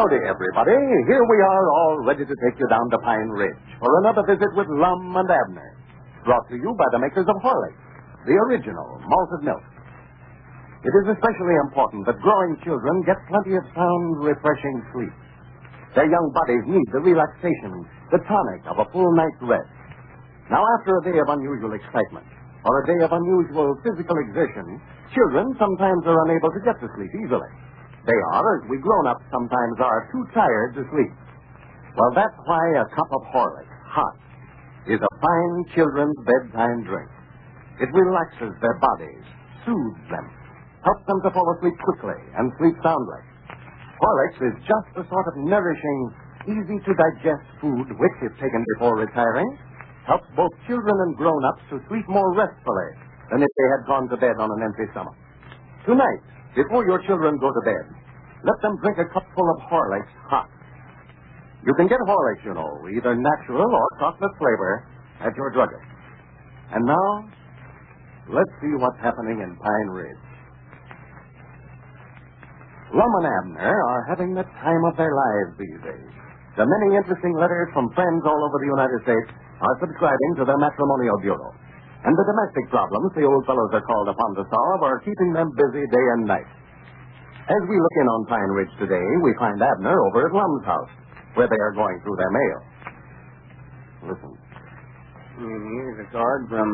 Howdy, everybody. Here we are, all ready to take you down to Pine Ridge for another visit with Lum and Abner. Brought to you by the makers of Horlicks, the original malted milk. It is especially important that growing children get plenty of sound, refreshing sleep. Their young bodies need the relaxation, the tonic of a full night's rest. Now, after a day of unusual excitement, or a day of unusual physical exertion, children sometimes are unable to get to sleep easily. They are, as we grown-ups sometimes are, too tired to sleep. Well, that's why a cup of Horlicks, hot, is a fine children's bedtime drink. It relaxes their bodies, soothes them, helps them to fall asleep quickly and sleep soundly. Horlicks is just the sort of nourishing, easy-to-digest food which, if taken before retiring, helps both children and grown-ups to sleep more restfully than if they had gone to bed on an empty stomach. Tonight, before your children go to bed, let them drink a cupful of Horlicks hot. You can get Horlicks, you know, either natural or chocolate flavor, at your druggist. And now, let's see what's happening in Pine Ridge. Lum and Abner are having the time of their lives these days. The many interesting letters from friends all over the United States are subscribing to their matrimonial bureau. And the domestic problems the old fellows are called upon to solve are keeping them busy day and night. As we look in on Pine Ridge today, we find Abner over at Lum's house, where they are going through their mail. Listen. Here's a card from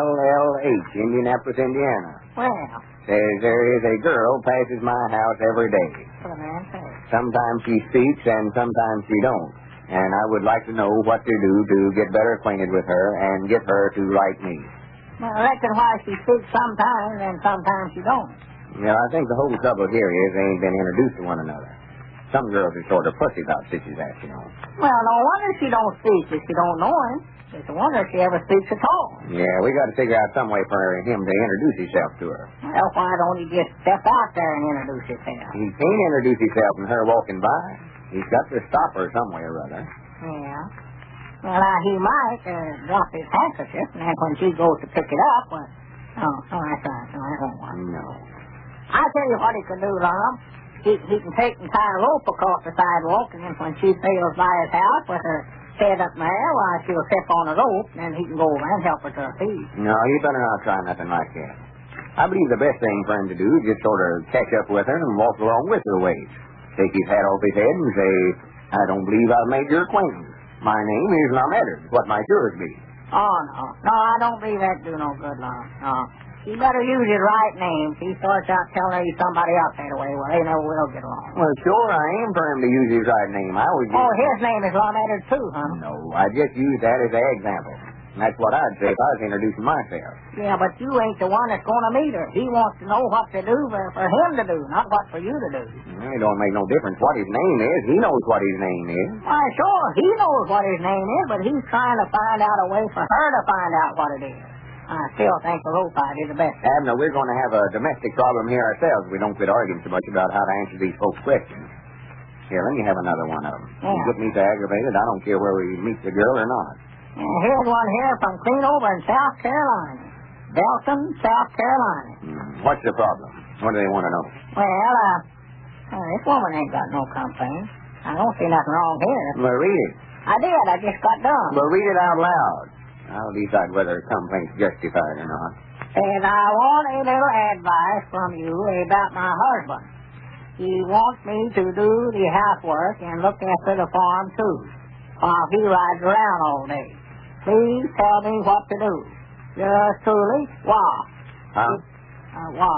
LLH, Indianapolis, Indiana. Well, Says there is a girl passes my house every day. what a man says. Sometimes she speaks and sometimes she don't. And I would like to know what to do to get better acquainted with her and get her to like me. Well, I reckon why she speaks sometimes and sometimes she don't. Well, I think the whole trouble here is they ain't been introduced to one another. Some girls are sort of pussy about sisters, that, you know. Well, no wonder she don't speak if she don't know him. It's a wonder she ever speaks at all. Yeah, we got to figure out some way for him to introduce himself to her. Well, why don't he just step out there and introduce himself? He can't introduce himself from her walking by. He's got to stop her some way or other. Yeah. Well, he might drop his handkerchief, and then when she goes to pick it up, well, that's right. No, that won't work. No. I tell you what he could do, Lum. He can take and tie a rope across the sidewalk, and then when she sails by his house with her head up there, why, she'll step on the rope, and then he can go over and help her to her feet. No, you better not try nothing like that. I believe the best thing for him to do is just sort of catch up with her and walk along with her a ways. Take his hat off his head and say, I don't believe I've made your acquaintance. My name is Lum Eddard. What might yours be? Oh, no. No, I don't believe that do no good, Lum. No. He better use his right name. If he starts out telling her he's somebody else that way, well, they never will get along. Well, sure, I am for him to use his right name. I always Oh, his name is Lum Eddard, too, huh? No, I just used that as an example. And that's what I'd say if I was introducing myself. Yeah, but you ain't the one that's going to meet her. He wants to know what to do for him to do, not what for you to do. It don't make no difference what his name is. He knows what his name is. Why, sure, he knows what his name is, but he's trying to find out a way for her to find out what it is. I still think the rope idea is the best. Abner, we're going to have a domestic problem here ourselves. We don't quit arguing so much about how to answer these folks' questions. Here, let me have another one of them. Yeah. You get me so aggravated, I don't care where we meet the girl or not. Here's one here from clean over in South Carolina. Belton, South Carolina. What's the problem? What do they want to know? Well, this woman ain't got no complaints. I don't see nothing wrong here. Well, read it. I did. I just got done. Well, read it out loud. I'll decide whether a complaint's justified or not. Says, I want a little advice from you about my husband. He wants me to do the housework and look after the farm, too, while he rides around all day. Please tell me what to do. Yours truly, Wah. Huh? Wah.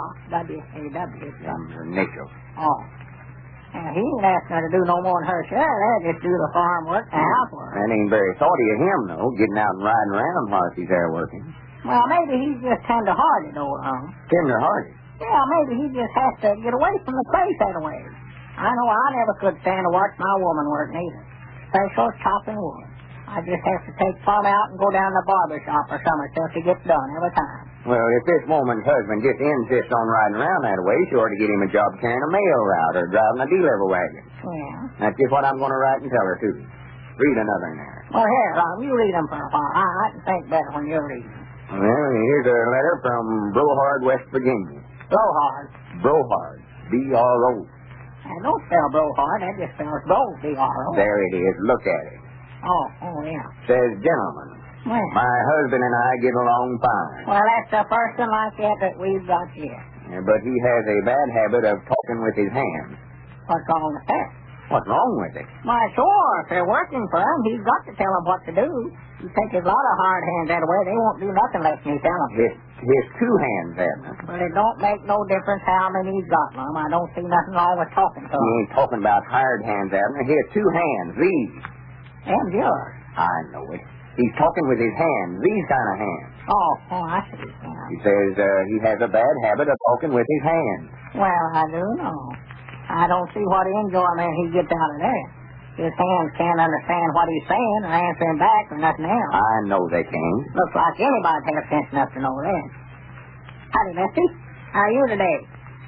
W-A-W. Nichols. Oh. He ain't asking her to do no more than her share. Just do the farm work and housework. That ain't very thoughty of him, though, getting out and riding around while she's there working. Well, maybe he's just tender-hearted, old home. Tender-hearted? Yeah, maybe he just has to get away from the place that way. I know I never could stand to watch my woman work neither. Special chopping wood. I just have to take Plum out and go down to the barber shop or something till she gets done every time. Well, if this woman's husband just insists on riding around that way, she ought to get him a job carrying a mail route or driving a D-level wagon. Yeah. That's just what I'm going to write and tell her, too. Read another in there. Well, here, you read them for a while. I can think better when you're reading. Well, here's a letter from Brohard, West Virginia. Blowhard. Brohard. B-R-O. I don't spell Brohart. That just spells Bro, B-R-O. There it is. Look at it. Oh, yeah. Says, gentlemen, Well, my husband and I get along fine. well, that's the first one like that we've got here. But he has a bad habit of talking with his hands. What's wrong with that? What's wrong with it? Why, sure, if they're working for him, he's got to tell them what to do. You take a lot of hard hands that way, they won't do nothing unless you tell them. His two hands, Abner. But it don't make no difference how many he's got, Lum. I don't see nothing wrong with talking to He him. ain't talking about hired hands, Abner. His two hands, these. And yours. I know it. He's talking with his hands, these kind of hands. Oh, I see. Yeah. He says he has a bad habit of talking with his hands. Well, I do know. I don't see what enjoyment he gets out of that. His hands can't understand what he's saying or answer him back or nothing else. I know they can. Looks like anybody'd have sense enough to know that. Howdy, Lefty. How are you today?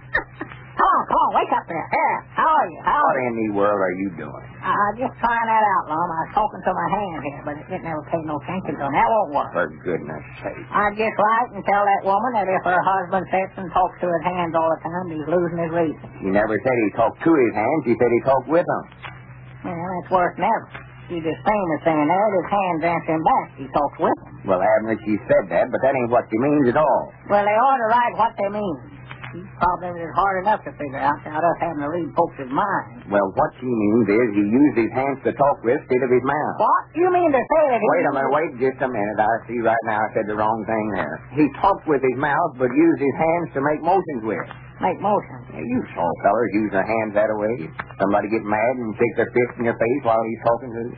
Come on, wake up there. Yeah, how are you? What in the world are you doing? Just trying that out, Lum. I was talking to my hand here, but it never paid no attention to him. That won't work. For goodness sake. I just write and tell that woman that if her husband sits and talks to his hands all the time, he's losing his reason. He never said he talked to his hands. He said he talked with them. Well, that's worse than ever. She's just famous saying that his hands answer him back. He talks with them. Well, Abner, she said that, but that ain't what she means at all. Well, they ought to write what they mean. These problems is hard enough to figure out without us having to read folks' minds. Well, what she means is he used his hands to talk with instead of his mouth. What? You mean to say that he... Wait just a minute. I see right now I said the wrong thing there. He talked with his mouth, but used his hands to make motions with. Make motions? Yeah, you saw fellers use their hands that way. Somebody get mad and shake their fist in your face while he's talking to you.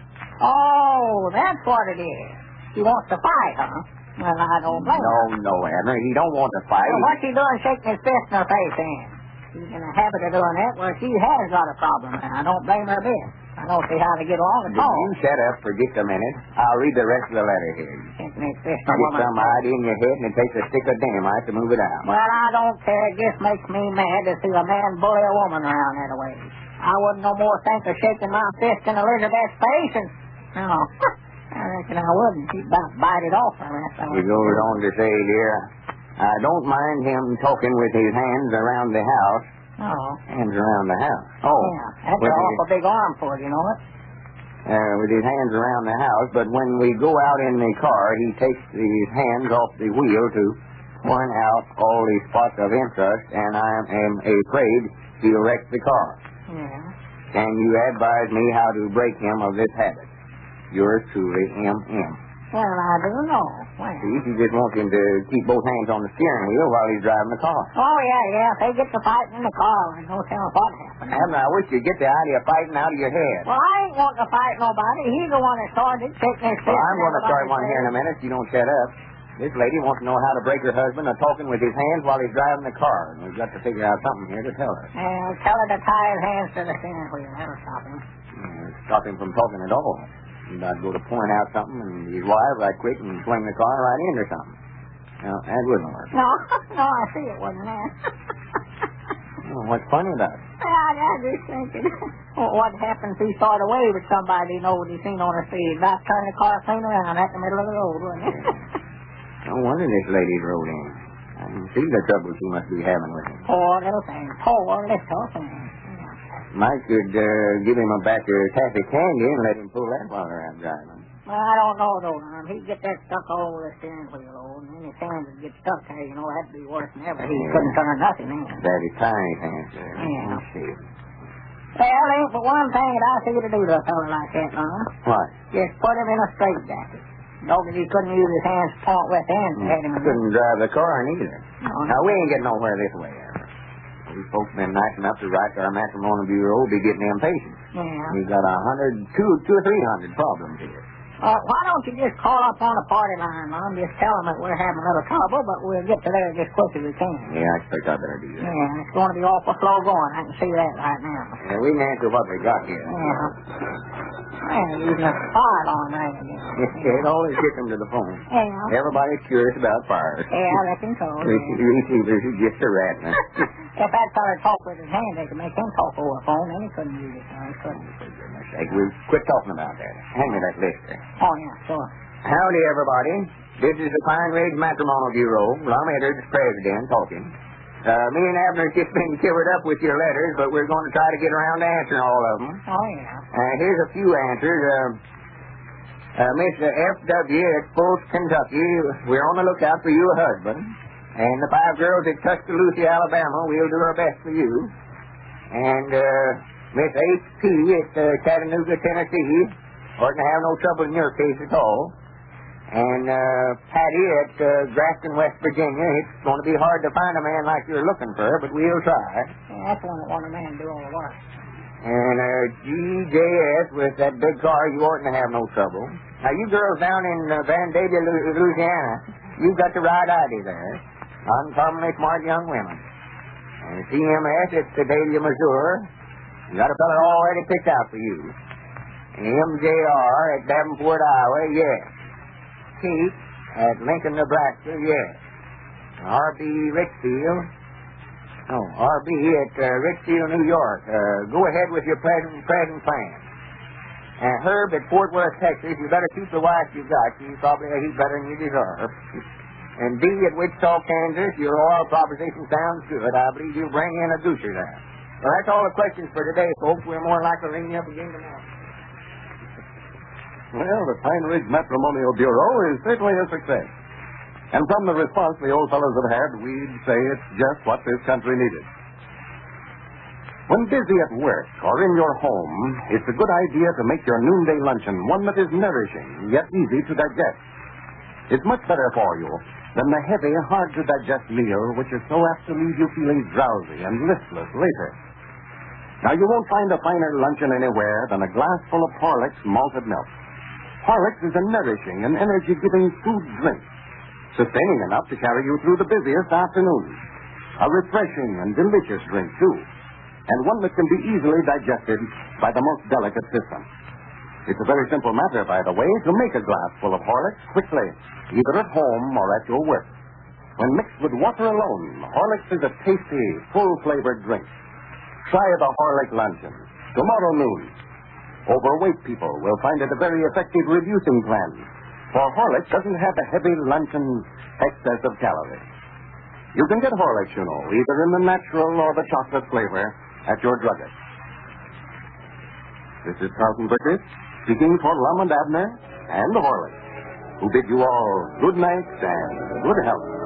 Oh, that's what it is. He wants to fight, huh? Well, I don't blame him. No, Abner. He don't want to fight. Well, what's he doing shaking his fist in her face then? She's in the habit of doing that. Well, she has got a problem, and I don't blame her a bit. I don't see how to get along at all. You shut up for just a minute. I'll read the rest of the letter here. Shaking his fist You on get some idea in your head, and it takes a stick of dynamite to move it out. Well, I don't care. It just makes me mad to see a man bully a woman around that way. I wouldn't no more think of shaking my fist in Elizabeth's face, and... No. I reckon I wouldn't. He'd about bite it off from that fellow. He goes on to say, dear, I don't mind him talking with his hands around the house. Oh. Hands around the house. Oh. Yeah, that's an awful big arm for it, you know it? With his hands around the house, but when we go out in the car, he takes his hands off the wheel to point out all the spots of interest, and I am afraid he'll wreck the car. Yeah. Can you advise me how to break him of this habit? Yours truly, M.M. Well, I do know. Well. See, she just wants him to keep both hands on the steering wheel while he's driving the car. Oh, yeah. If they get to fighting in the car, there's no telling what happens. Abner, I wish you'd get the idea of fighting out of your head. Well, I ain't wanting to fight nobody. He's the one that started shaking his fist. Well, I'm going to start one here in a minute if you don't shut up. This lady wants to know how to break her husband of talking with his hands while he's driving the car. And we've got to figure out something here to tell her. Tell her to tie his hands to the steering wheel. That'll stop him. Stop him from talking at all. I'd go to point out something, and he'd wire right quick and swing the car right into something. Now, that wouldn't work. No, I see it wasn't that. Well, what's funny about it? I just thinking, what happens if he started away with somebody he knows he's seen on the street? About turn the car clean around at the middle of the road, wouldn't it? No wonder this lady's rode in. I can see the trouble she must be having with him. Poor little thing. Poor little thing. Mike could give him a batch of taffy candy and let him pull that while they're out driving. Well, I don't know, though, he'd get that stuck all over the steering wheel, and then his hands would get stuck there, you know, that'd be worse than ever. He couldn't turn nothing in. Daddy tiny hands there. Yeah. Let's see. Well, ain't but one thing that I see to do to a fellow like that, Lon. What? Just put him in a straitjacket. Dog, if he couldn't use his hands to point with hands, had him. Couldn't drive the car neither. No. Now, we ain't getting nowhere this way, ever. These folks been nice enough to write to our matrimonial bureau, be getting impatient. Yeah. We've got 200 or 300 problems here. Why don't you just call up on the party line, Mom? Just tell them that we're having a little trouble, but we'll get to there just quick as we can. Yeah, I expect I better do that. Yeah, it's going to be awful slow going. I can see that right now. Yeah, we can answer what we got here. Yeah. Man, using a fire alarm right again. It always gets them to the phone. Yeah. Everybody's curious about fires. Yeah, I reckon so. Receivers are just a rattling. If that fella talked with his hand, they could make him talk over the phone, then he couldn't use it. He couldn't. We'll quit talking about that. Hand me that list there. Oh, yeah, sure. Howdy, everybody. This is the Pine Ridge Matrimonial Bureau. Lum Eddard's president talking. Me and Abner's just been covered up with your letters, but we're going to try to get around to answering all of them. Oh, yeah. Here's a few answers. Mr. F.W. at Fulton, Kentucky, we're on the lookout for you a husband. And the 5 girls at Tuscaloosa, Alabama, we'll do our best for you. And Miss H.P. at Chattanooga, Tennessee, oughtn't to have no trouble in your case at all. And Patty at Grafton, West Virginia, it's going to be hard to find a man like you're looking for, but we'll try. Yeah, that's one that want a man to do all the work. And G.J.S. with that big car, you oughtn't to have no trouble. Now, you girls down in Vandalia, Louisiana, you've got the right idea there. Uncommonly smart young women. And CMS at Sedalia, Missouri, you got a fella already picked out for you. And MJR at Davenport, Iowa, yes. Kate at Lincoln, Nebraska, yes. R.B. Richfield at Richfield, New York. Go ahead with your present plan. And Herb at Fort Worth, Texas, you better keep the wife you got. She's probably a heap better than you deserve. And D at Wichita, Kansas, your oil proposition sounds good. I believe you'll bring in a doucher there. Well, that's all the questions for today, folks. We're more likely to ring you up again tomorrow. Well, the Pine Ridge Matrimonial Bureau is certainly a success. And from the response the old fellows have had, we'd say it's just what this country needed. When busy at work or in your home, it's a good idea to make your noonday luncheon one that is nourishing, yet easy to digest. It's much better for you than the heavy, hard-to-digest meal which is so apt to leave you feeling drowsy and listless later. Now, you won't find a finer luncheon anywhere than a glass full of Horlicks malted milk. Horlicks is a nourishing and energy-giving food drink, sustaining enough to carry you through the busiest afternoons. A refreshing and delicious drink, too, and one that can be easily digested by the most delicate system. It's a very simple matter, by the way, to make a glass full of Horlicks quickly, either at home or at your work. When mixed with water alone, Horlicks is a tasty, full-flavored drink. Try the Horlick luncheon tomorrow noon. Overweight people will find it a very effective reducing plan, for Horlicks doesn't have a heavy luncheon excess of calories. You can get Horlicks, you know, either in the natural or the chocolate flavor at your druggist. This is Carlton Burgess speaking for Lum and Abner and the Horlicks, who bid you all good night and good health.